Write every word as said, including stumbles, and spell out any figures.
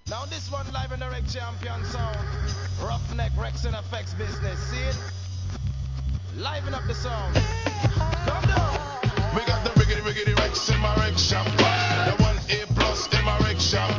Now this one live in the Reg Champion sound. Roughneck Rex and Effects business. See it? Liven up the sound. Come down. We got the riggedy riggedy Rex in my Reg shop. The one A plus in my Reg shop.